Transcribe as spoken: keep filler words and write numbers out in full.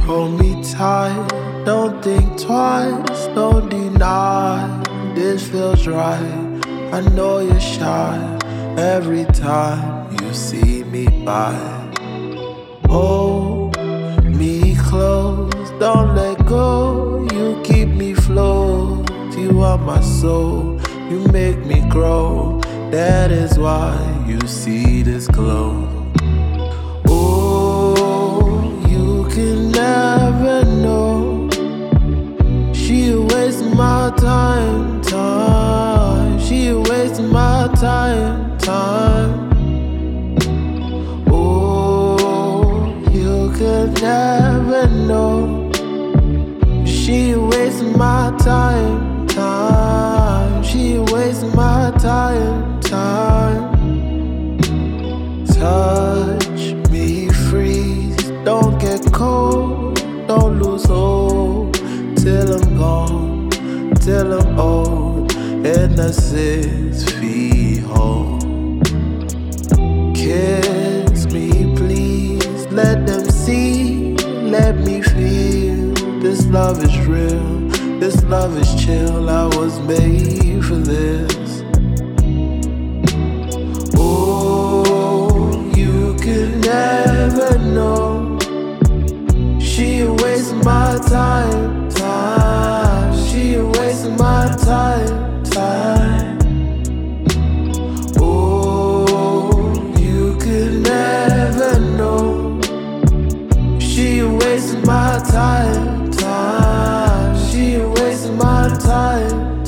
Hold me tight, don't think twice, don't deny. This feels right, I know you're shy every time you see me by. Hold me close, don't let go, you keep me float. You are my soul, you make me grow. That is why you see this glow. Oh, you can never know. She wastes my time, time. She wastes my time, time. Oh, you could never know. She wastes my time, time. She wastes my time, time. Touch me, freeze, don't get cold, don't lose hope. Till I'm gone, till I'm old, and the six feet whole. Kiss me, please, let them see, let me feel. This love is real, this love is chill. I was made for this. Oh, you could never know. She wastes my time, time. She wastes my time, time. Oh, you could never know. She wastes my time, time. She wastes my time.